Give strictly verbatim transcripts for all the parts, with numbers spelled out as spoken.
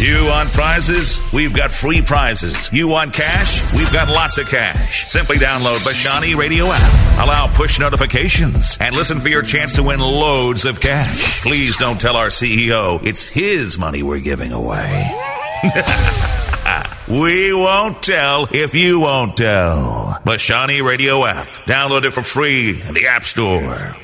You want prizes? We've got free prizes. You want cash? We've got lots of cash. Simply download Bashani Radio app. Allow push notifications and listen for your chance to win loads of cash. Please don't tell our C E O it's his money we're giving away. We won't tell if you won't tell. Bashani Radio app. Download it for free in the App Store.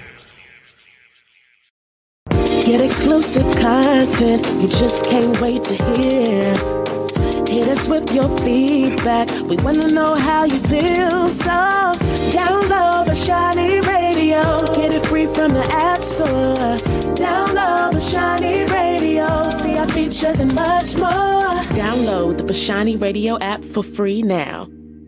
Get exclusive content you just can't wait to hear. Hit us with your feedback. We want to know how you feel. So download Bashani Radio. Get it free from the App Store. Download Bashani Radio. See our features and much more. Download the Bashani Radio app for free now.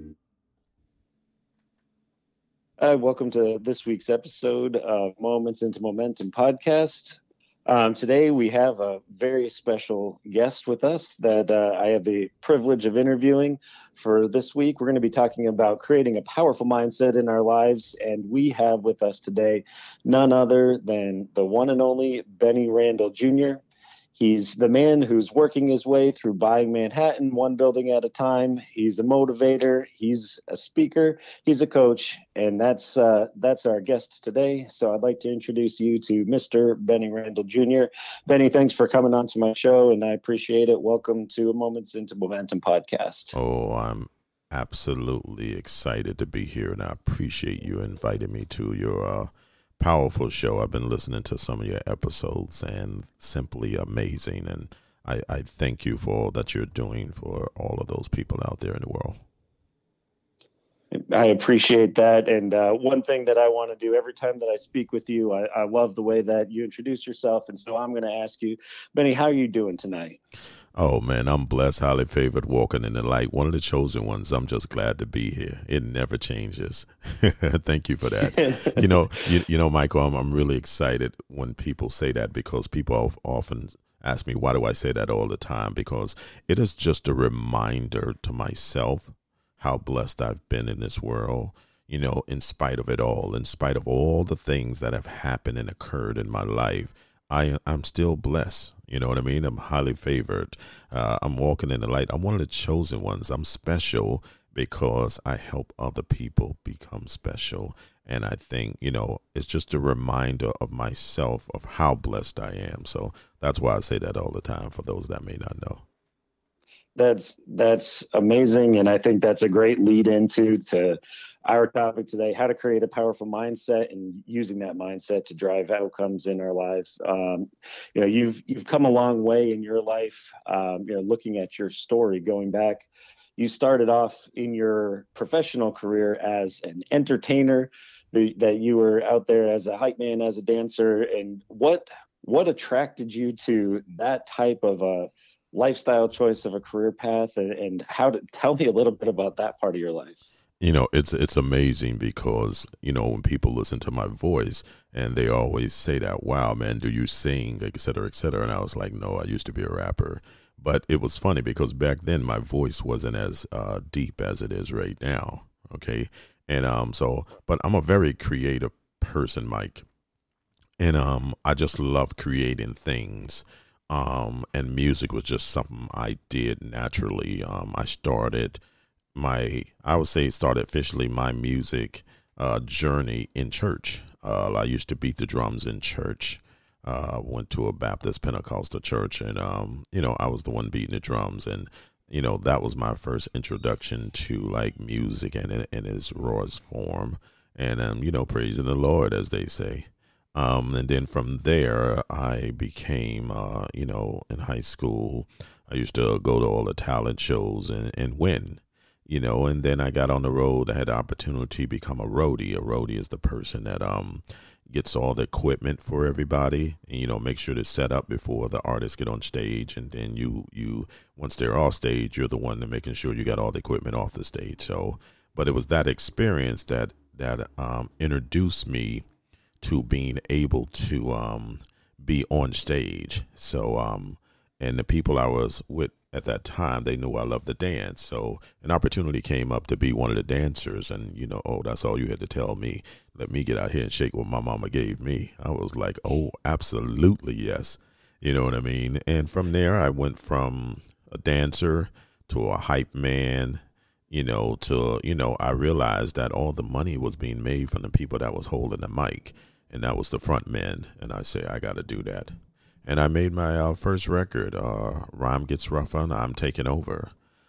Uh, welcome to this week's episode of Moments into Momentum podcast. Um, today we have a very special guest with us that uh, I have the privilege of interviewing for this week. We're going to be talking about creating a powerful mindset in our lives, and we have with us today none other than the one and only Benny Randall Junior He's the man who's working his way through buying Manhattan one building at a time. He's a motivator. He's a speaker. He's a coach. And that's uh, that's our guest today. So I'd like to introduce you to Mister Benny Randall Junior Benny, thanks for coming on to my show, and I appreciate it. Welcome to a Moments into Momentum podcast. Oh, I'm absolutely excited to be here, and I appreciate you inviting me to your uh, powerful show. I've been listening to some of your episodes and simply amazing. And I, I thank you for all that you're doing for all of those people out there in the world. I appreciate that. And uh, one thing that I want to do every time that I speak with you, I, I love the way that you introduce yourself. And so I'm going to ask you, Benny, how are you doing tonight? Oh, man, I'm blessed, highly favored, walking in the light, one of the chosen ones. I'm just glad to be here. It never changes. Thank you for that. you know, you, you know, Michael, I'm, I'm really excited when people say that, because people often ask me, why do I say that all the time? Because it is just a reminder to myself how blessed I've been in this world, you know, in spite of it all, in spite of all the things that have happened and occurred in my life. I, I'm still blessed. You know what I mean? I'm highly favored. Uh, I'm walking in the light. I'm one of the chosen ones. I'm special because I help other people become special. And I think, you know, it's just a reminder of myself of how blessed I am. So that's why I say that all the time for those that may not know. That's that's amazing. And I think that's a great lead into to our topic today, how to create a powerful mindset and using that mindset to drive outcomes in our lives. Um, you know, you've you've come a long way in your life. Um, you know, looking at your story, going back, you started off in your professional career as an entertainer, the, that you were out there as a hype man, as a dancer. And what what attracted you to that type of a lifestyle choice of a career path, and, and how to tell me a little bit about that part of your life? You know, it's it's amazing because, you know, when people listen to my voice and they always say that, wow, man, do you sing, et cetera, et cetera. And I was like, no, I used to be a rapper. But it was funny because back then my voice wasn't as uh, deep as it is right now. OK. And um, so but I'm a very creative person, Mike. And um, I just love creating things. Um, and music was just something I did naturally. Um, I started my, I would say started officially my music uh, journey in church. Uh, I used to beat the drums in church. Uh, went to a Baptist Pentecostal church, and, um, you know, I was the one beating the drums. And, you know, that was my first introduction to like music and in, in its rawest form. And, um, you know, praising the Lord, as they say. Um, and then from there, I became, uh, you know, in high school, I used to go to all the talent shows and, and win, you know, and then I got on the road. I had the opportunity to become a roadie. A roadie is the person that um gets all the equipment for everybody and, you know, make sure to set up before the artists get on stage. And then you, you once they're off stage, you're the one that making sure you got all the equipment off the stage. So, but it was that experience that, that um introduced me to being able to um, be on stage. So, um, and the people I was with at that time, they knew I loved to dance. So an opportunity came up to be one of the dancers, and, you know, oh, that's all you had to tell me. Let me get out here and shake what my mama gave me. I was like, oh, absolutely, yes. You know what I mean? And from there, I went from a dancer to a hype man, you know, to, you know, I realized that all the money was being made from the people that was holding the mic, and that was the front men. And I say, I got to do that. And I made my uh, first record, uh, Rhyme Gets Rougher, and I'm Taking Over,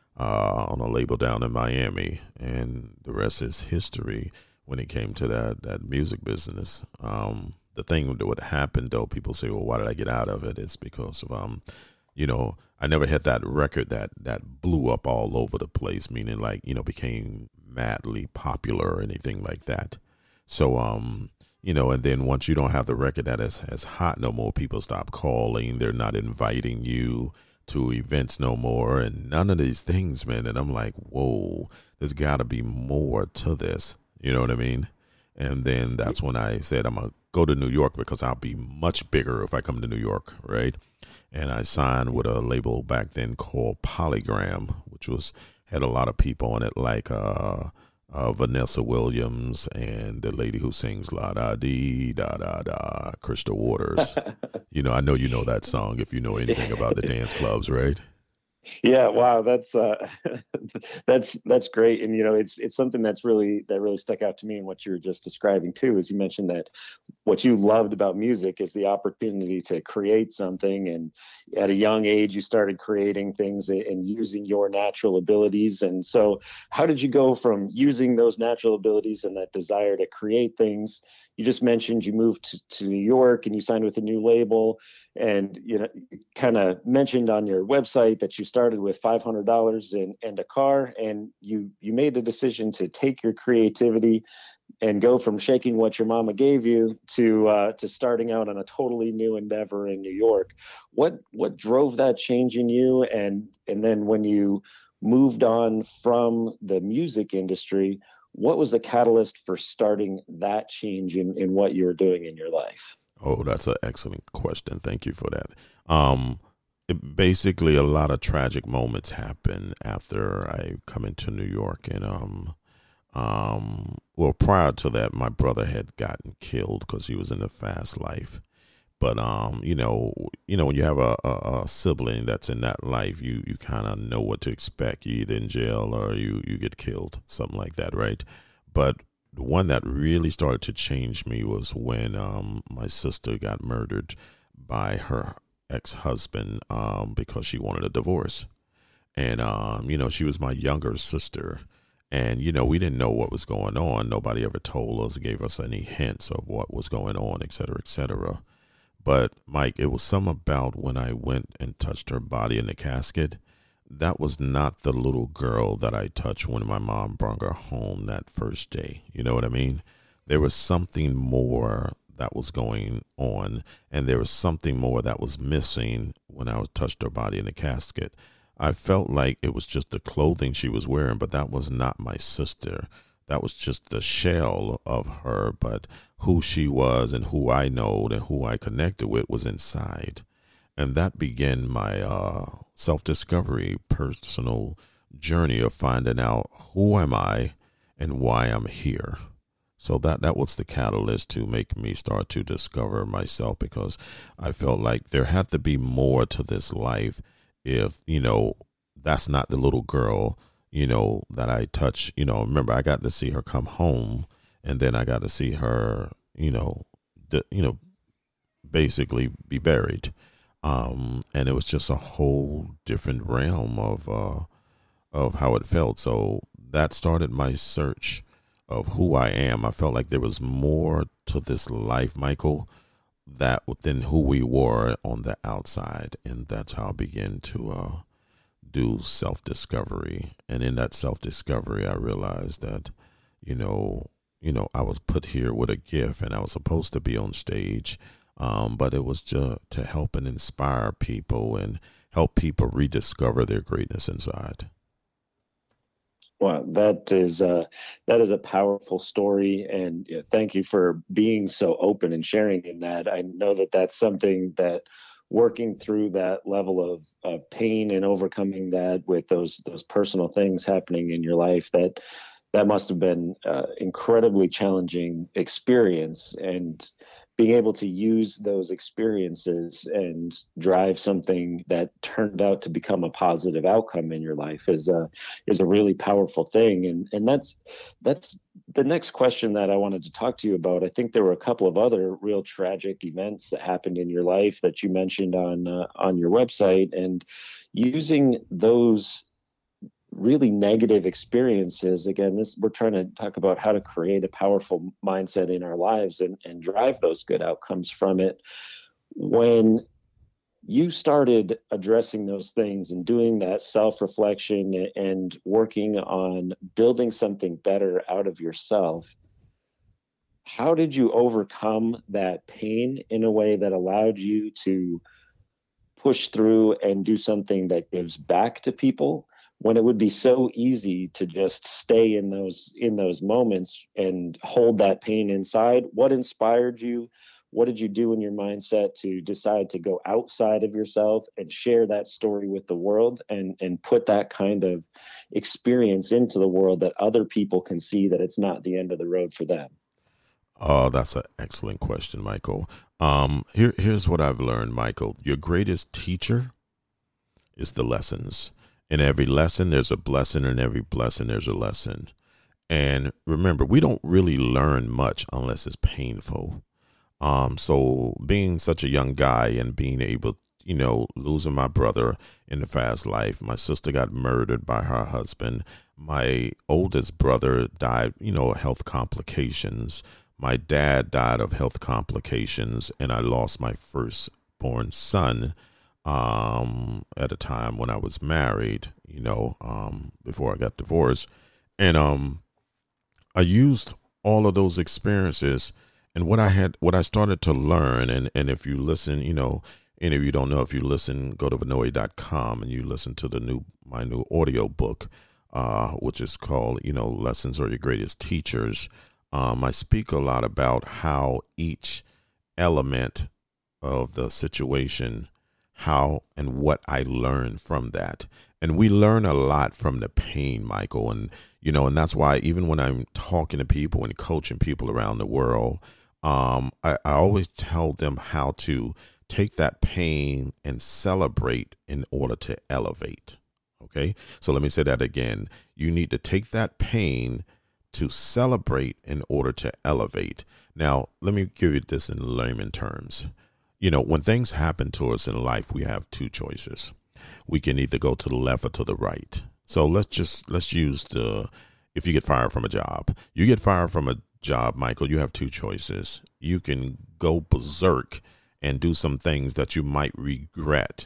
uh, on a label down in Miami. And the rest is history when it came to that, that music business. Um, the thing that would happen, though, people say, well, why did I get out of it? It's because of, um, you know, I never had that record that, that blew up all over the place, meaning like, you know, became madly popular or anything like that. So, um, you know, and then once you don't have the record that is as hot no more, people stop calling. They're not inviting you to events no more, and none of these things, man. And I'm like, whoa, there's got to be more to this. You know what I mean? And then that's when I said, I'm going to go to New York because I'll be much bigger if I come to New York, right? And I signed with a label back then called Polygram, which was had a lot of people on it, like uh, uh, Vanessa Williams and the lady who sings La Da Dee Da Da Da, Crystal Waters. You know, I know you know that song if you know anything about the dance clubs, right? Yeah, wow, that's uh, that's that's great, and you know, it's it's something that's really that really stuck out to me in what you were just describing too. Is you mentioned that what you loved about music is the opportunity to create something, and at a young age you started creating things and using your natural abilities. And so, how did you go from using those natural abilities and that desire to create things? You just mentioned you moved to, to New York and you signed with a new label, and you know, kind of mentioned on your website that you started with five hundred dollars and, and a car, and you you made the decision to take your creativity and go from shaking what your mama gave you to uh, to starting out on a totally new endeavor in New York. What what drove that change in you, and and then when you moved on from the music industry, what was the catalyst for starting that change in, in what you were doing in your life? Oh, that's an excellent question. Thank you for that. Um, it, basically, a lot of tragic moments happen after I come into New York. And, um, um, well, prior to that, my brother had gotten killed because he was in the fast life. But, um, you know, you know, when you have a, a, a sibling that's in that life, you, you kind of know what to expect. You either in jail or you, you get killed, something like that, right? But the one that really started to change me was when um, my sister got murdered by her ex-husband um, because she wanted a divorce. And, um, you know, she was my younger sister. And, you know, we didn't know what was going on. Nobody ever told us, gave us any hints of what was going on, et cetera, et cetera. But, Mike, it was something about when I went and touched her body in the casket. That was not the little girl that I touched when my mom brought her home that first day. You know what I mean? There was something more that was going on, and there was something more that was missing when I touched her body in the casket. I felt like it was just the clothing she was wearing, but that was not my sister. That was just the shell of her, but who she was and who I know and who I connected with was inside. And that began my uh, self-discovery, personal journey of finding out who am I and why I'm here. So that, that was the catalyst to make me start to discover myself, because I felt like there had to be more to this life if, you know, that's not the little girl, you know, that I touch. You know, remember, I got to see her come home, and then I got to see her, you know, d- you know, basically be buried. Um, and it was just a whole different realm of uh, of how it felt. So that started my search of who I am. I felt like there was more to this life, Michael, that than who we were on the outside. And that's how I began to uh, do self-discovery. And in that self-discovery, I realized that, you know, you know, I was put here with a gift, and I was supposed to be on stage. Um, but it was just to help and inspire people and help people rediscover their greatness inside. Well, that is uh, that is a powerful story, and yeah, thank you for being so open and sharing in that. I know that that's something that working through that level of, of pain and overcoming that with those those personal things happening in your life, that that must have been uh, incredibly challenging experience. And being able to use those experiences and drive something that turned out to become a positive outcome in your life is a is a really powerful thing. And and that's that's the next question that I wanted to talk to you about. I think there were a couple of other real tragic events that happened in your life that you mentioned on uh, on your website, and using those really negative experiences. Again, this we're trying to talk about how to create a powerful mindset in our lives and, and drive those good outcomes from it. When you started addressing those things and doing that self-reflection and working on building something better out of yourself, how did you overcome that pain in a way that allowed you to push through and do something that gives back to people, when it would be so easy to just stay in those in those moments and hold that pain inside? What inspired you? What did you do in your mindset to decide to go outside of yourself and share that story with the world, and and put that kind of experience into the world that other people can see that it's not the end of the road for them? Oh, that's an excellent question, Michael. Um, here, here's what I've learned, Michael. Your greatest teacher is the lessons. In every lesson, there's a blessing. In every blessing, there's a lesson. And remember, we don't really learn much unless it's painful. Um, so being such a young guy and being able, you know, losing my brother in the fast life, my sister got murdered by her husband. My oldest brother died, you know, health complications. My dad died of health complications, and I lost my firstborn son um at a time when I was married, you know, um before I got divorced. And um I used all of those experiences, and what I had what I started to learn, and and if you listen, you know, any of you don't know, if you listen, go to Vanoy dot com and you listen to the new my new audio book, uh which is called, you know, Lessons Are Your Greatest Teachers. um I speak a lot about how each element of the situation, how and what I learned from that. And we learn a lot from the pain, Michael. And, you know, and that's why even when I'm talking to people and coaching people around the world, um, I, I always tell them how to take that pain and celebrate in order to elevate. Okay. So let me say that again. You need to take that pain to celebrate in order to elevate. Now, let me give you this in layman terms. You know, when things happen to us in life, we have two choices. We can either go to the left or to the right. So let's just let's use the if you get fired from a job, you get fired from a job, Michael, you have two choices. You can go berserk and do some things that you might regret,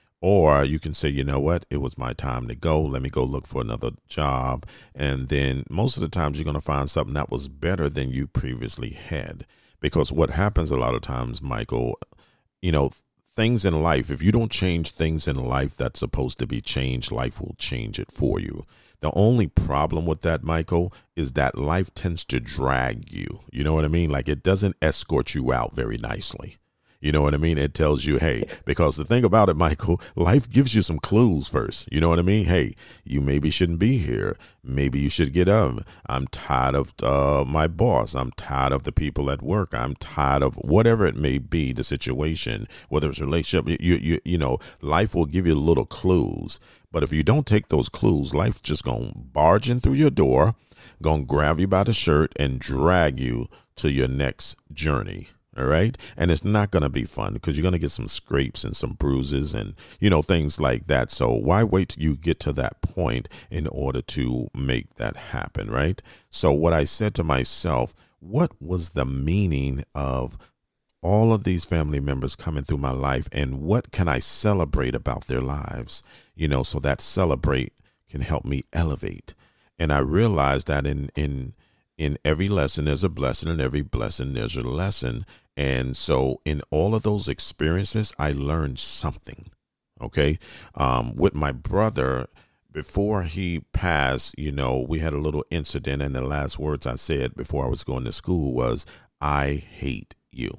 or you can say, you know what, it was my time to go. Let me go look for another job. And then most of the times you're going to find something that was better than you previously had. Because what happens a lot of times, Michael, you know, things in life, if you don't change things in life that's supposed to be changed, life will change it for you. The only problem with that, Michael, is that life tends to drag you. You know what I mean? Like, it doesn't escort you out very nicely. You know what I mean? It tells you, hey, because the thing about it, Michael, life gives you some clues first. You know what I mean? Hey, you maybe shouldn't be here. Maybe you should get up. I'm tired of uh, my boss. I'm tired of the people at work. I'm tired of whatever it may be, the situation, whether it's a relationship. You, you, you know, life will give you little clues. But if you don't take those clues, life's just going to barge in through your door, going to grab you by the shirt and drag you to your next journey. All right. And it's not going to be fun because you're going to get some scrapes and some bruises and, you know, things like that. So why wait till you get to that point in order to make that happen? Right. So what I said to myself, what was the meaning of all of these family members coming through my life, and what can I celebrate about their lives? You know, so that celebrate can help me elevate. And I realized that in, in, in every lesson, there's a blessing. In every blessing, there's a lesson. And so in all of those experiences, I learned something. OK, um, with my brother, before he passed, you know, we had a little incident. And the last words I said before I was going to school was, I hate you.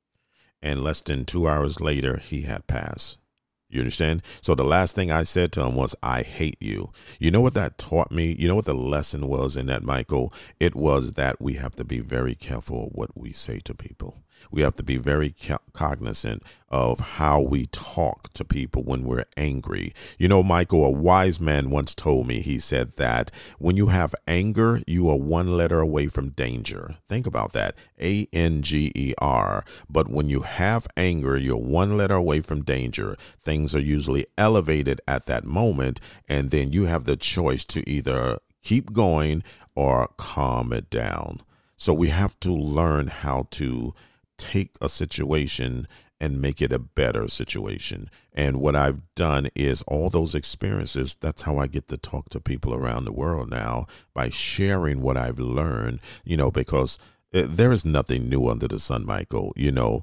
And less than two hours later, he had passed. You understand? So the last thing I said to him was, I hate you. You know what that taught me? You know what the lesson was in that, Michael? It was that we have to be very careful what we say to people. We have to be very co- cognizant of how we talk to people when we're angry. You know, Michael, a wise man once told me, he said that when you have anger, you are one letter away from danger. Think about that. A N G E R. But when you have anger, you're one letter away from danger. Things are usually elevated at that moment, and then you have the choice to either keep going or calm it down. So we have to learn how to take a situation and make it a better situation. And what I've done is all those experiences, that's how I get to talk to people around the world now, by sharing what I've learned, you know, because there is nothing new under the sun, Michael. You know,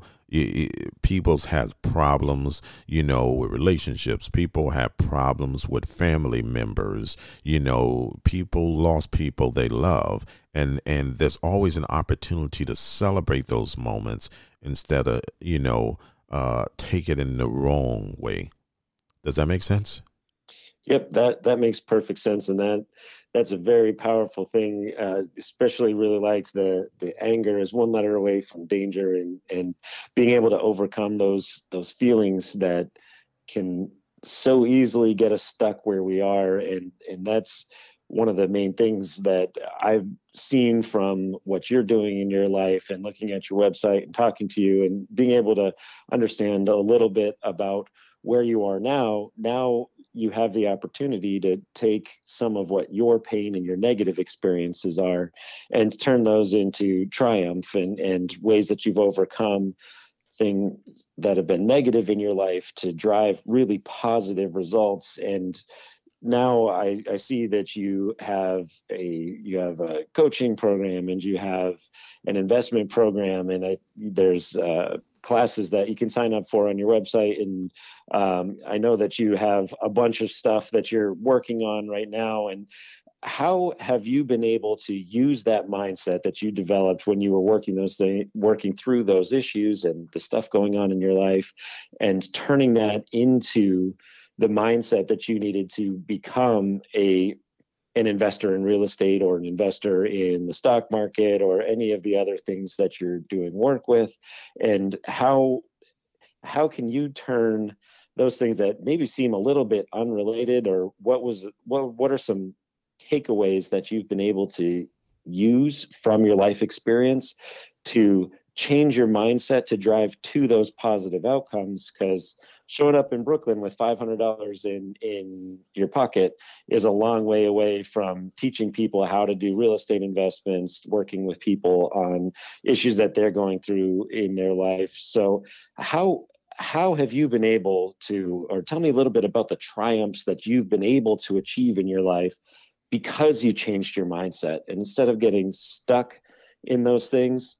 people have problems, you know, with relationships. People have problems with family members. You know, people lost people they love. And, and there's always an opportunity to celebrate those moments instead of, you know, uh, take it in the wrong way. Does that make sense? Yep, that, that makes perfect sense. And that that's a very powerful thing, uh, especially really liked the the anger is one letter away from danger, and, and being able to overcome those those feelings that can so easily get us stuck where we are. And, and that's one of the main things that I've seen from what you're doing in your life and looking at your website and talking to you and being able to understand a little bit about where you are now. Now you have the opportunity to take some of what your pain and your negative experiences are and turn those into triumph and, and ways that you've overcome things that have been negative in your life to drive really positive results. And now I, I see that you have a you have a coaching program and you have an investment program, and I, there's uh, classes that you can sign up for on your website. And um, I know that you have a bunch of stuff that you're working on right now. And how have you been able to use that mindset that you developed when you were working those things, working through those issues and the stuff going on in your life, and turning that into the mindset that you needed to become a an investor in real estate or an investor in the stock market or any of the other things that you're doing work with? And how how can you turn those things that maybe seem a little bit unrelated, or what was what what are some takeaways that you've been able to use from your life experience to change your mindset to drive to those positive outcomes? Because showing up in Brooklyn with five hundred dollars in, in your pocket is a long way away from teaching people how to do real estate investments, working with people on issues that they're going through in their life. So how how have you been able to, or tell me a little bit about the triumphs that you've been able to achieve in your life because you changed your mindset? And instead of getting stuck in those things,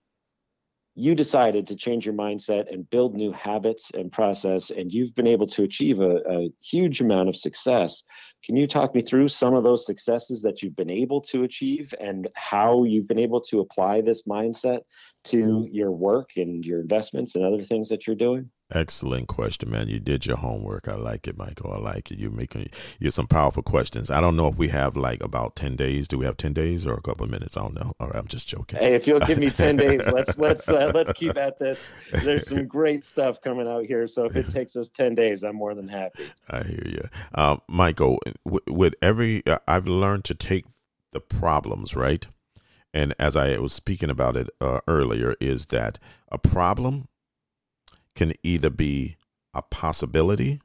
you decided to change your mindset and build new habits and process, and you've been able to achieve a, a huge amount of success. Can you talk me through some of those successes that you've been able to achieve and how you've been able to apply this mindset to your work and your investments and other things that you're doing? Excellent question, man. You did your homework. I like it, Michael. I like it. You're making you some powerful questions. I don't know if we have like about ten days. Do we have ten days or a couple of minutes? I don't know. All right, I'm just joking. Hey, if you'll give me ten days, let's let's uh, let's keep at this. There's some great stuff coming out here. So if it takes us ten days, I'm more than happy. I hear you, um, Michael. W- with every, uh, I've learned to take the problems, right? And as I was speaking about it uh, earlier, is that a problem can either be a possibility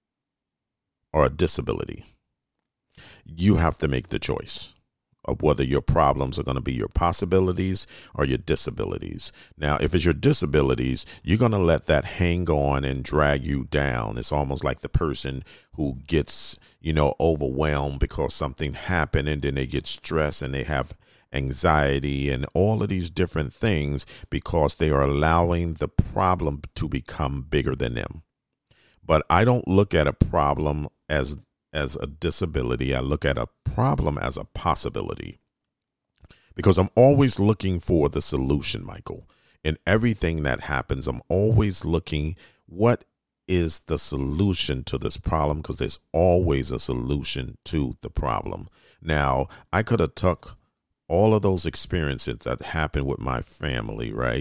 or a disability. You have to make the choice of whether your problems are going to be your possibilities or your disabilities. Now, if it's your disabilities, you're going to let that hang on and drag you down. It's almost like the person who gets, you know, overwhelmed because something happened, and then they get stressed and they have anxiety and all of these different things because they are allowing the problem to become bigger than them. But I don't look at a problem as as a disability. I look at a problem as a possibility, because I'm always looking for the solution, Michael. In everything that happens, I'm always looking, what is the solution to this problem? Because there's always a solution to the problem. Now, I could have took all of those experiences that happened with my family, right,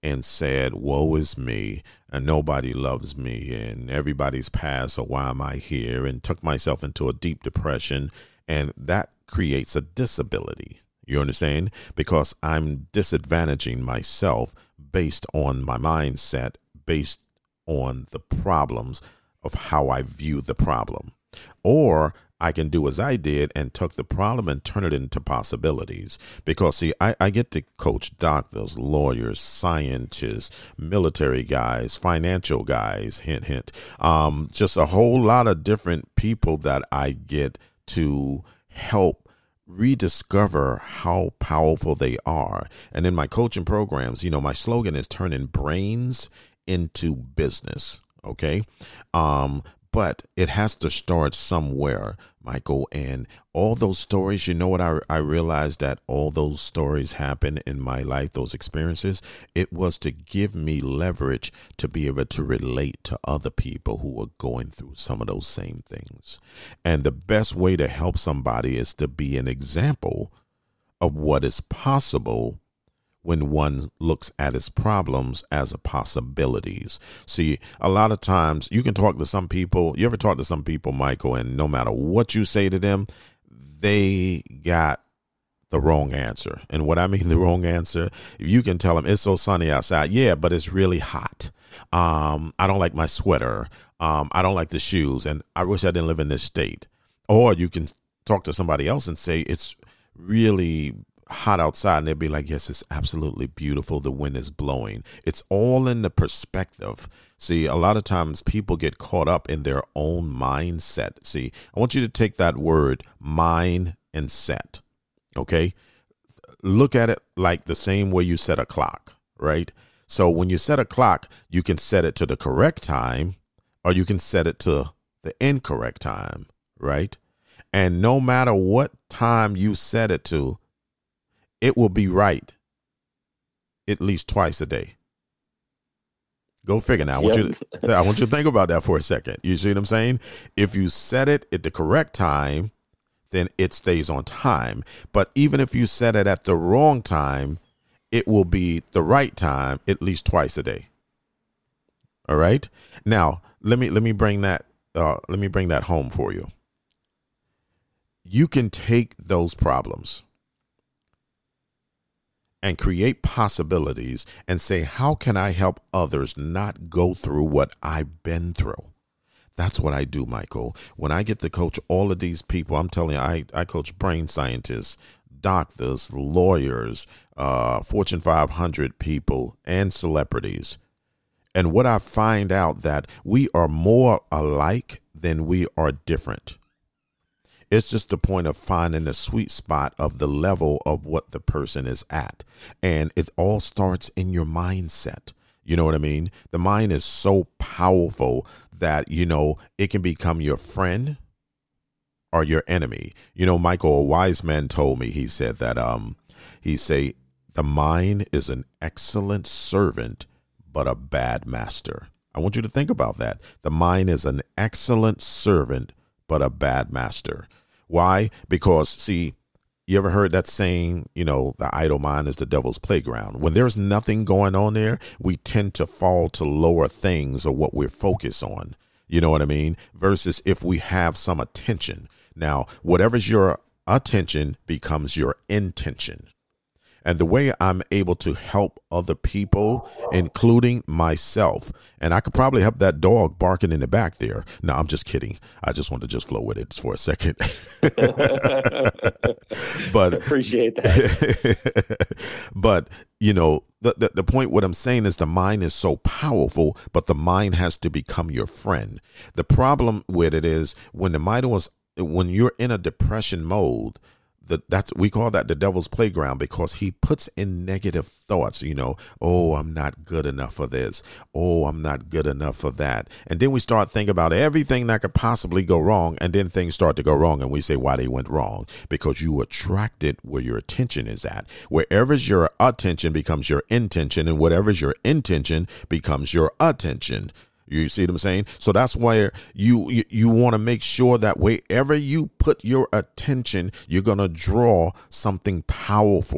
and said, woe is me, and nobody loves me, and everybody's passed, so why am I here? And took myself into a deep depression, and that creates a disability. You understand? Because I'm disadvantaging myself based on my mindset, based on the problems of how I view the problem. Or I can do as I did and took the problem and turn it into possibilities. Because, see, I, I get to coach doctors, lawyers, scientists, military guys, financial guys, hint, hint, um, just a whole lot of different people that I get to help rediscover how powerful they are. And in my coaching programs, you know, my slogan is turning brains into business. Okay. Um, but it has to start somewhere, Michael. And all those stories, you know what, I, I realized that all those stories happen in my life, those experiences, it was to give me leverage to be able to relate to other people who are going through some of those same things. And the best way to help somebody is to be an example of what is possible when one looks at its problems as a possibilities. See, a lot of times you can talk to some people. You ever talk to some people, Michael, and no matter what you say to them, they got the wrong answer. And what I mean the wrong answer, if you can tell them it's so sunny outside, yeah, but it's really hot. Um, I don't like my sweater. Um, I don't like the shoes, and I wish I didn't live in this state. Or you can talk to somebody else and say it's really hot outside, and they'll be like, yes, it's absolutely beautiful. The wind is blowing. It's all in the perspective. See, a lot of times people get caught up in their own mindset. See, I want you to take that word mind and set. Okay. Look at it like the same way you set a clock, right? So when you set a clock, you can set it to the correct time, or you can set it to the incorrect time, right? And no matter what time you set it to, it will be right at least twice a day. Go figure now. I want, yep. you to, I want you to think about that for a second. You see what I'm saying? If you set it at the correct time, then it stays on time. But even if you set it at the wrong time, it will be the right time at least twice a day. All right. Now, let me let me bring that uh, let me bring that home for you. You can take those problems and create possibilities and say, how can I help others not go through what I've been through? That's what I do, Michael. When I get to coach all of these people, I'm telling you, I, I coach brain scientists, doctors, lawyers, uh, Fortune five hundred people, and celebrities. And what I find out that we are more alike than we are different. It's just the point of finding the sweet spot of the level of what the person is at. And it all starts in your mindset. You know what I mean? The mind is so powerful that, you know, it can become your friend or your enemy. You know, Michael, a wise man told me, he said that, um, he say, the mind is an excellent servant, but a bad master. I want you to think about that. The mind is an excellent servant, but a bad master. Why? Because, see, you ever heard that saying, you know, the idle mind is the devil's playground. When there's nothing going on there, we tend to fall to lower things or what we're focused on. You know what I mean? Versus if we have some attention. Now, whatever's your attention becomes your intention. And the way I'm able to help other people, including myself, and I could probably help that dog barking in the back there. No, I'm just kidding. I just want to just flow with it for a second. But appreciate that. But, you know, the, the, the point, what I'm saying is the mind is so powerful, but the mind has to become your friend. The problem with it is when the mind was, when you're in a depression mode, The, that's we call that the devil's playground, because he puts in negative thoughts, you know, oh, I'm not good enough for this. Oh, I'm not good enough for that. And then we start thinking about everything that could possibly go wrong. And then things start to go wrong. And we say why they went wrong, because you attracted where your attention is at. Wherever's your attention becomes your intention, and whatever's your intention becomes your attention. You see what I'm saying? So that's why you you, you want to make sure that wherever you put your attention, you're going to draw something powerful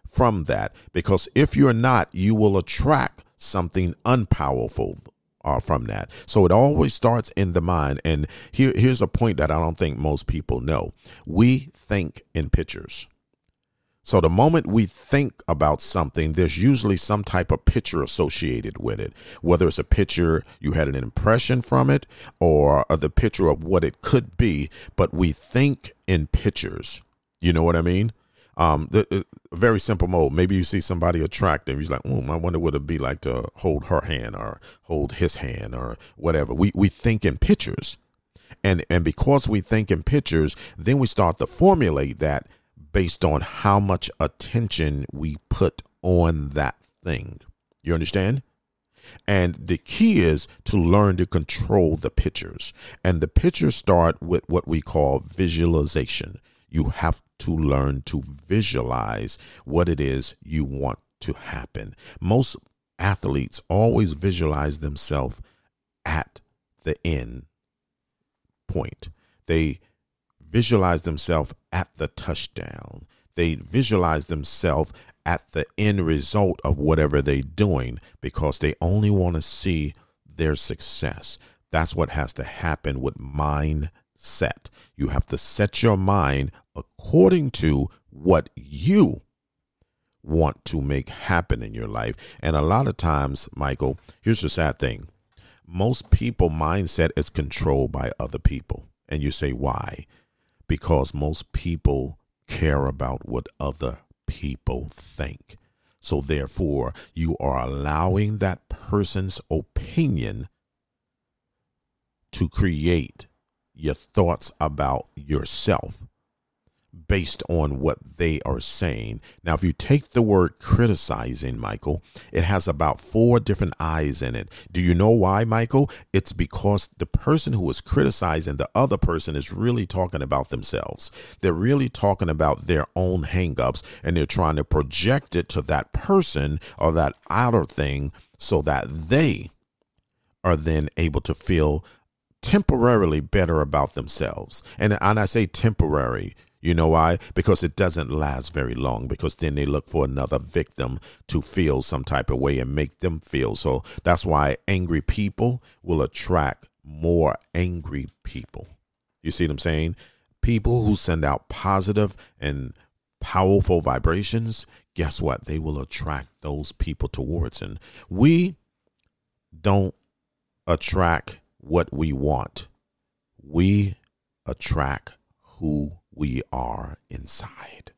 from that, because if you're not, you will attract something unpowerful uh, from that. So it always starts in the mind. And here, here's a point that I don't think most people know. We think in pictures. So the moment we think about something, there's usually some type of picture associated with it, whether it's a picture you had an impression from it or the picture of what it could be. But we think in pictures. You know what I mean? Um, the, the very simple mode. Maybe you see somebody attractive. You're like, oh, I wonder what it'd be like to hold her hand or hold his hand or whatever. We we think in pictures. And and because we think in pictures, then we start to formulate that based on how much attention we put on that thing. You understand? And the key is to learn to control the pictures. And the pictures start with what we call visualization. You have to learn to visualize what it is you want to happen. Most athletes always visualize themselves at the end point. They visualize themselves at the touchdown. They visualize themselves at the end result of whatever they're doing because they only want to see their success. That's what has to happen with mindset. You have to set your mind according to what you want to make happen in your life. And a lot of times, Michael, here's the sad thing. Most people mindset is controlled by other people. And you say, why? Because most people care about what other people think. So therefore, you are allowing that person's opinion to create your thoughts about yourself based on what they are saying. Now, if you take the word criticizing, Michael, it has about four different I's in it. Do you know why, Michael? It's because the person who is criticizing the other person is really talking about themselves. They're really talking about their own hangups, and they're trying to project it to that person or that outer thing so that they are then able to feel temporarily better about themselves. And, and I say temporary. You know why? Because it doesn't last very long, because then they look for another victim to feel some type of way and make them feel. So that's why angry people will attract more angry people. You see what I'm saying? People who send out positive and powerful vibrations, guess what? They will attract those people towards. And we don't attract what we want. We attract who we are inside.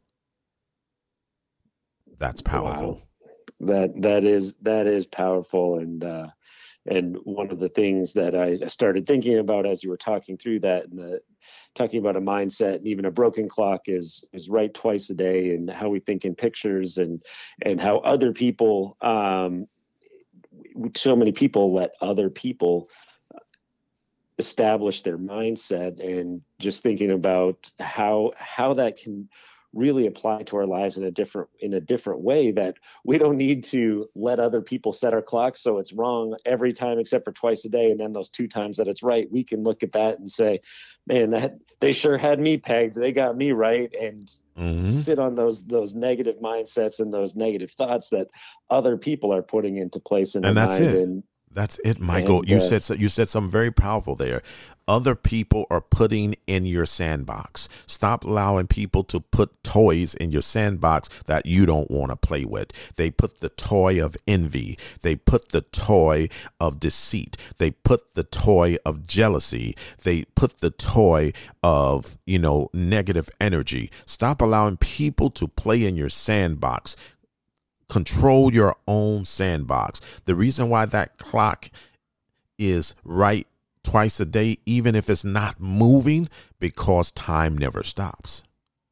That's powerful. Wow. That that is that is powerful, and uh, and one of the things that I started thinking about as you were talking through that, and the talking about a mindset, and even a broken clock is is right twice a day, and how we think in pictures, and and how other people, um, so many people let other people establish their mindset, and just thinking about how how that can really apply to our lives in a different in a different way, that we don't need to let other people set our clocks so it's wrong every time except for twice a day, and then those two times that it's right, we can look at that and say, man, that they sure had me pegged, they got me right, and mm-hmm. sit on those those negative mindsets and those negative thoughts that other people are putting into place in and their that's mind. it. And That's it, Michael. And, uh, you said you said something very powerful there. Other people are putting in your sandbox. Stop allowing people to put toys in your sandbox that you don't want to play with. They put the toy of envy. They put the toy of deceit. They put the toy of jealousy. They put the toy of, you know, negative energy. Stop allowing people to play in your sandbox. Control your own sandbox. The reason why that clock is right twice a day, even if it's not moving, because time never stops.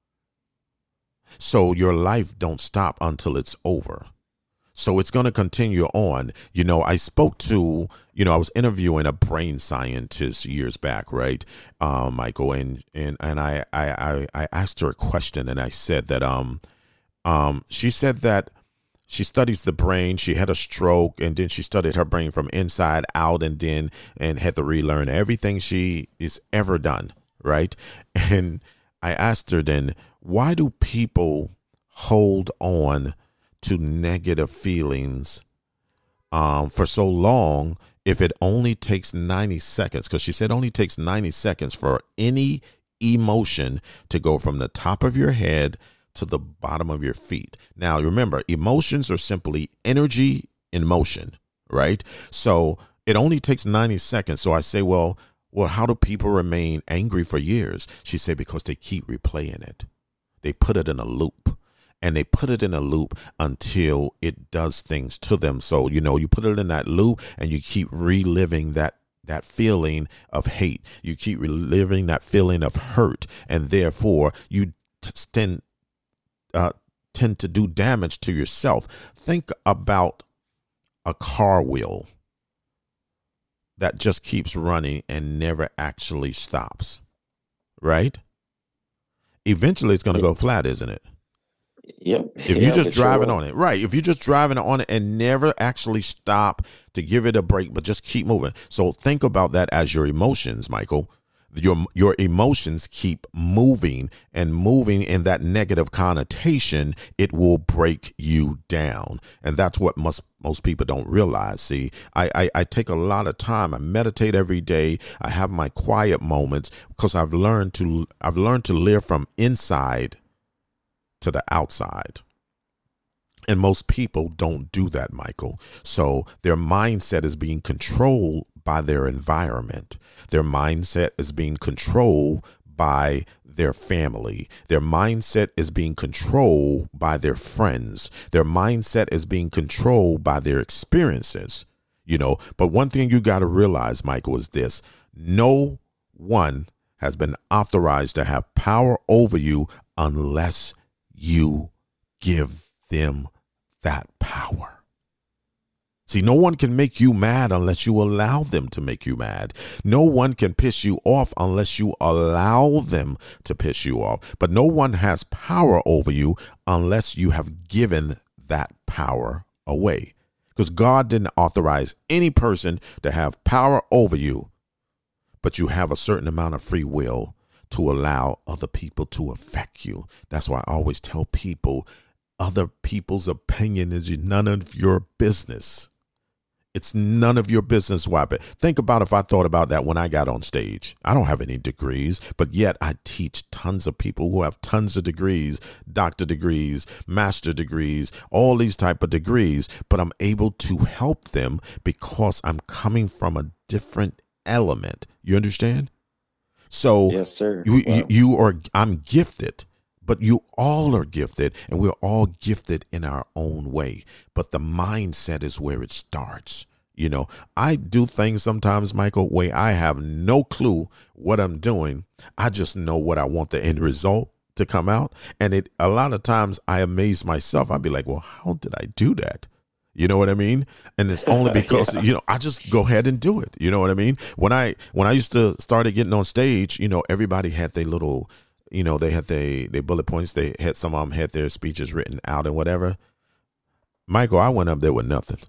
So your life don't stop until it's over. So it's going to continue on. You know, I spoke to, you know, I was interviewing a brain scientist years back, right, um, Michael, and and and I I I asked her a question, and I said that um um she said that she studies the brain. She had a stroke, and then she studied her brain from inside out, and then and had to relearn everything she is ever done. Right. And I asked her then, why do people hold on to negative feelings um, for so long if it only takes ninety seconds? Because she said it only takes ninety seconds for any emotion to go from the top of your head to the bottom of your feet. Now, remember, emotions are simply energy in motion, right? So it only takes ninety seconds. So I say, well, well, how do people remain angry for years? She said, because they keep replaying it. They put it in a loop. And they put it in a loop until it does things to them. So, you know, you put it in that loop and you keep reliving that that feeling of hate. You keep reliving that feeling of hurt. And therefore, you t- tend, uh, tend to do damage to yourself. Think about a car wheel that just keeps running and never actually stops, right? Eventually, it's going to go flat, isn't it? Yep. If you're yeah, just driving sure. on it, right. If you're just driving on it and never actually stop to give it a break, but just keep moving. So think about that as your emotions, Michael. Your your emotions keep moving and moving in that negative connotation. It will break you down. And that's what most, most people don't realize. See, I, I, I take a lot of time. I meditate every day. I have my quiet moments because I've learned to I've learned to live from inside to the outside. And most people don't do that, Michael. So their mindset is being controlled by their environment. Their mindset is being controlled by their family. Their mindset is being controlled by their friends. Their mindset is being controlled by their experiences, you know. But one thing you got to realize, Michael, is this: no one has been authorized to have power over you unless you give them that power. See, no one can make you mad unless you allow them to make you mad. No one can piss you off unless you allow them to piss you off. But no one has power over you unless you have given that power away. Because God didn't authorize any person to have power over you, but you have a certain amount of free will to allow other people to affect you. That's why I always tell people, other people's opinion is none of your business. It's none of your business. Why? But think about if I thought about that when I got on stage. I don't have any degrees, but yet I teach tons of people who have tons of degrees, doctor degrees, master degrees, all these type of degrees, but I'm able to help them because I'm coming from a different element. You understand? So yes, sir. You, wow. you, you are, I'm gifted, but you all are gifted, and we're all gifted in our own way. But the mindset is where it starts. You know, I do things sometimes, Michael, where I have no clue what I'm doing. I just know what I want the end result to come out. And it, a lot of times I amaze myself. I'd be like, well, how did I do that? You know what I mean? And it's only because, yeah. you know, I just go ahead and do it. You know what I mean? When I when I used to started getting on stage, you know, everybody had their little, you know, they had their, their bullet points. They had, some of them had their speeches written out and whatever. Michael, I went up there with nothing.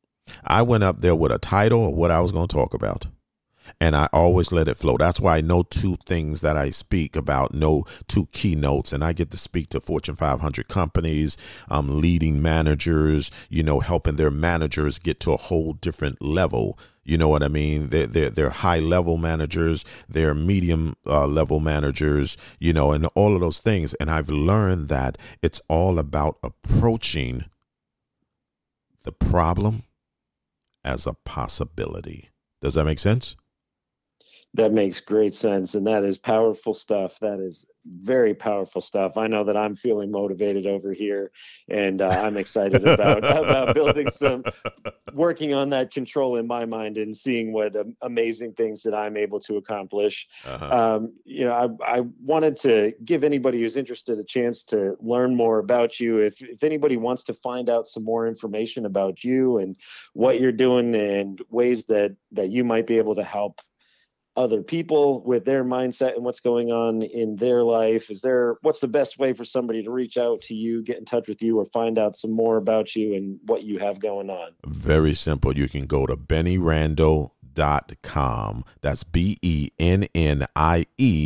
I went up there with a title of what I was going to talk about. And I always let it flow. That's why I know two things that I speak about, know two keynotes, and I get to speak to Fortune five hundred companies, um, leading managers, you know, helping their managers get to a whole different level. You know what I mean? They're, they're, they're high level managers, they're medium uh, level managers, you know, and all of those things. And I've learned that it's all about approaching the problem as a possibility. Does that make sense? That makes great sense. And that is powerful stuff. That is very powerful stuff. I know that I'm feeling motivated over here, and uh, I'm excited about, about building some, working on that control in my mind and seeing what um, amazing things that I'm able to accomplish. Uh-huh. Um, you know, I, I wanted to give anybody who's interested a chance to learn more about you. If, if anybody wants to find out some more information about you and what you're doing and ways that, that you might be able to help other people with their mindset and what's going on in their life, is there, what's the best way for somebody to reach out to you, get in touch with you, or find out some more about you and what you have going on? Very simple. You can go to benny randle dot com. That's B E N N I E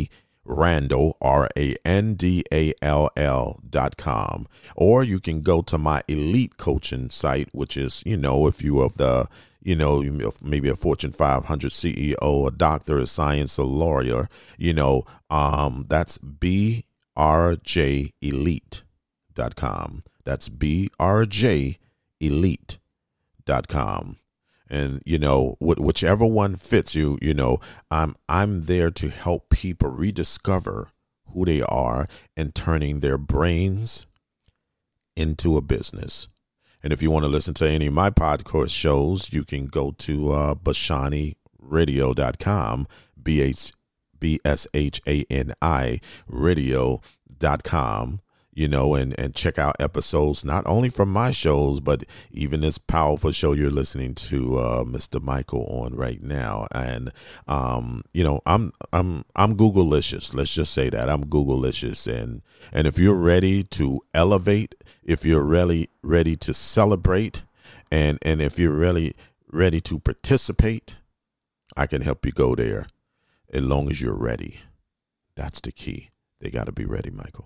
Randall, R A N D A L L dot com. Or you can go to my elite coaching site, which is, you know, if you of the, you know, maybe a Fortune five hundred C E O, a doctor of science, a lawyer, you know, um, that's B R J elite dot com. That's B R J elite dot com. And, you know, wh- whichever one fits you, you know, I'm I'm there to help people rediscover who they are and turning their brains into a business. And if you want to listen to any of my podcast shows, you can go to uh, bashani radio dot com, B S H A N I radio dot com. You know, and, and check out episodes, not only from my shows, but even this powerful show you're listening to, uh, Mister Michael on right now. And, um, you know, I'm, I'm, I'm Google-licious. Let's just say that I'm Google-licious. And, and if you're ready to elevate, if you're really ready to celebrate, and, and if you're really ready to participate, I can help you go there as long as you're ready. That's the key. They got to be ready, Michael.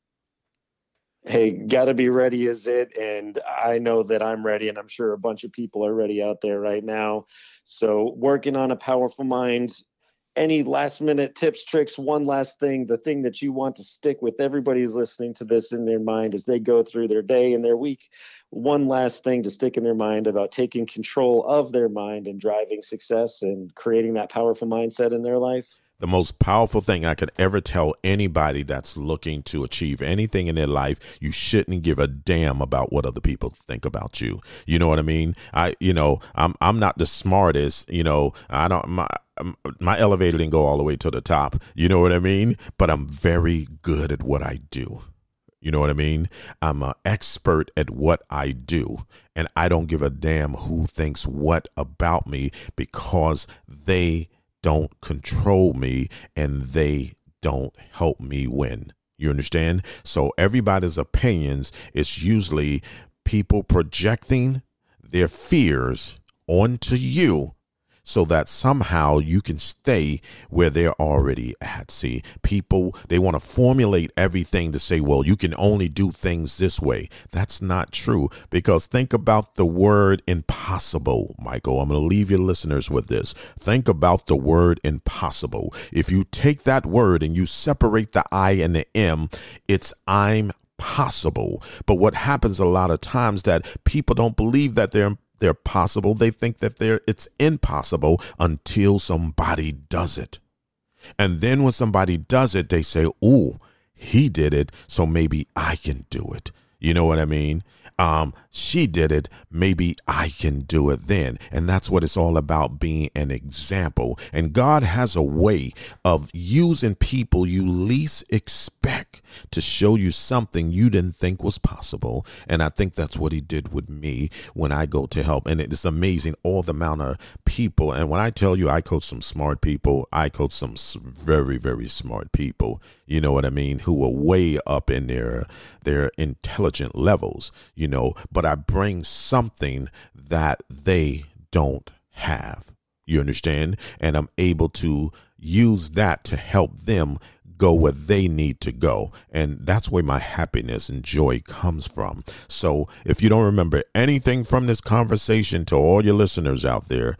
Hey, gotta be ready is it. And I know that I'm ready, and I'm sure a bunch of people are ready out there right now. So working on a powerful mind, any last minute tips, tricks, one last thing, the thing that you want to stick with everybody who's listening to this in their mind as they go through their day and their week, one last thing to stick in their mind about taking control of their mind and driving success and creating that powerful mindset in their life. The most powerful thing I could ever tell anybody that's looking to achieve anything in their life, you shouldn't give a damn about what other people think about you. You know what I mean? I, you know, I'm, I'm not the smartest, you know, I don't, my, my elevator didn't go all the way to the top. You know what I mean? But I'm very good at what I do. You know what I mean? I'm an expert at what I do, and I don't give a damn who thinks what about me, because they don't control me and they don't help me win. You understand? So everybody's opinions is usually people projecting their fears onto you so that somehow you can stay where they're already at. See, people, they want to formulate everything to say, well, you can only do things this way. That's not true, because think about the word impossible, Michael. I'm going to leave your listeners with this. Think about the word impossible. If you take that word and you separate the I and the M, it's I'm possible. But what happens a lot of times that people don't believe that they're they're possible. They think that they're it's impossible until somebody does it. And then when somebody does it, they say, ooh, he did it, so maybe I can do it. You know what I mean? Um, she did it, maybe I can do it then. And that's what it's all about, being an example. And God has a way of using people you least expect to show you something you didn't think was possible. And I think that's what he did with me when I go to help. And it's amazing all the amount of people. And when I tell you I coach some smart people, I coach some very, very smart people, you know what I mean, who are way up in their, their intelligent levels, you know, but I bring something that they don't have. You understand? And I'm able to use that to help them go where they need to go. And that's where my happiness and joy comes from. So if you don't remember anything from this conversation, to all your listeners out there,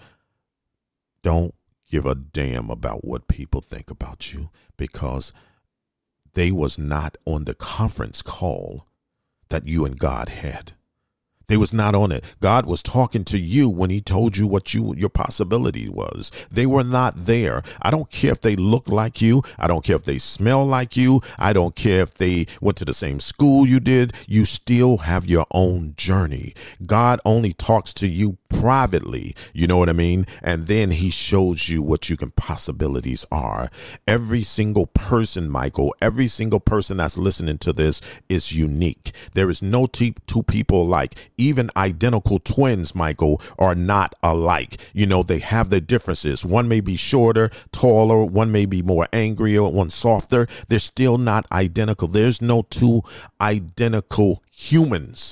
don't give a damn about what people think about you, because they was not on the conference call that you and God had. They was not on it. God was talking to you when he told you what you your possibility was. They were not there. I don't care if they look like you. I don't care if they smell like you. I don't care if they went to the same school you did. You still have your own journey. God only talks to you privately. You know what I mean? And then he shows you what your possibilities are. Every single person, Michael, every single person that's listening to this is unique. There is no t- two people alike. Even identical twins, Michael, are not alike. You know, they have their differences. One may be shorter, taller, one may be more angrier, one softer. They're still not identical. There's no two identical humans.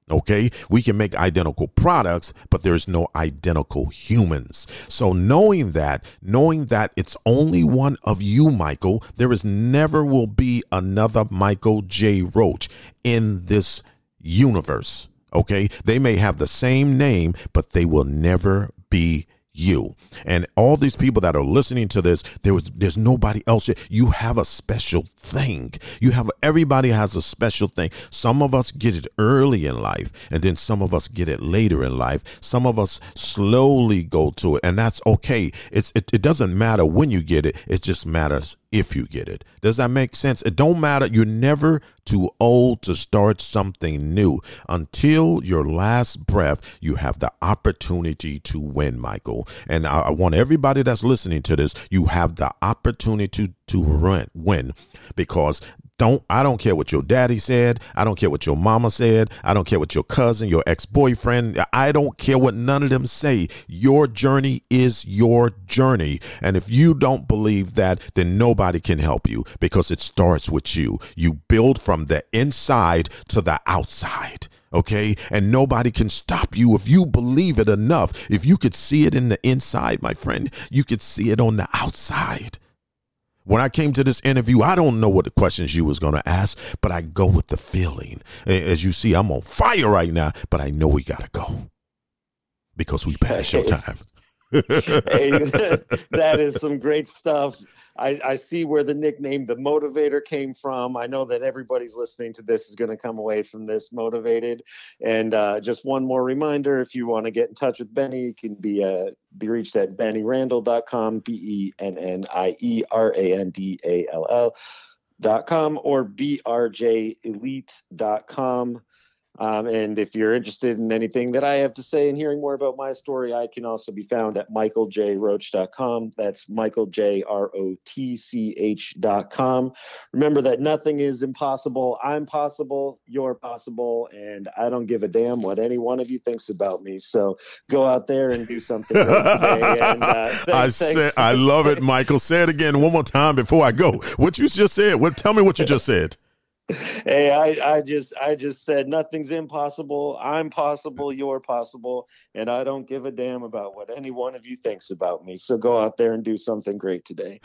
Okay, we can make identical products, but there's no identical humans. So knowing that, knowing that it's only one of you, Michael, there is never will be another Michael J. Roach in this universe. Okay, they may have the same name, but they will never be you. And all these people that are listening to this, there was there's nobody else. You have a special thing. You have everybody has a special thing. Some of us get it early in life, and then some of us get it later in life. Some of us slowly go to it, and that's okay. It's it, it doesn't matter when you get it. It just matters if you get it. Does that make sense? It don't matter. You're never too old to start something new. Until your last breath, you have the opportunity to win, Michael. And I, I want everybody that's listening to this, you have the opportunity to, to run, win, because Don't I don't care what your daddy said. I don't care what your mama said. I don't care what your cousin, your ex-boyfriend. I don't care what none of them say. Your journey is your journey. And if you don't believe that, then nobody can help you, because it starts with you. You build from the inside to the outside. OK, and nobody can stop you if you believe it enough. If you could see it in the inside, my friend, you could see it on the outside. When I came to this interview, I don't know what the questions you was going to ask, but I go with the feeling. As you see, I'm on fire right now, but I know we got to go because we passed your time. Hey, that is some great stuff. I, I see where the nickname The Motivator came from. I know that everybody's listening to this is going to come away from this motivated. And uh, just one more reminder, if you want to get in touch with Benny, you can be uh, be reached at benny randall dot com, B E N N I E R A N D A L L dot com, or B R J elite dot com. Um, and if you're interested in anything that I have to say and hearing more about my story, I can also be found at michael j roach dot com. That's Michael J R O T C H dot com. Remember that nothing is impossible. I'm possible. You're possible. And I don't give a damn what any one of you thinks about me. So go out there and do something great today. And, uh, thanks, I said, I love it, Michael. Say it again one more time before I go. What you just said. What? Tell me what you just said. Hey, I, I just I just said nothing's impossible. I'm possible. You're possible. And I don't give a damn about what any one of you thinks about me. So go out there and do something great today.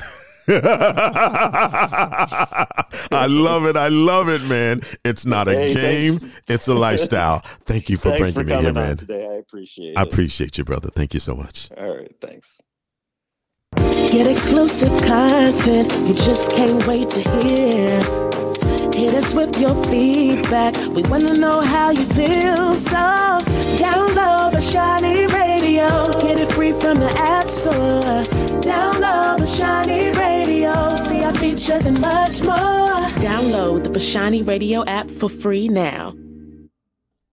I love it. I love it, man. It's not a hey, game. Thanks. It's a lifestyle. Thank you for thanks bringing for me here, man. Today. I appreciate it. I appreciate you, brother. Thank you so much. All right. Thanks. Get exclusive content you just can't wait to hear. Hit us with your feedback. We want to know how you feel. So download the Shiny Radio. Get it free from the App Store. Download the Shiny Radio. See our features and much more. Download the Shiny Radio app for free now.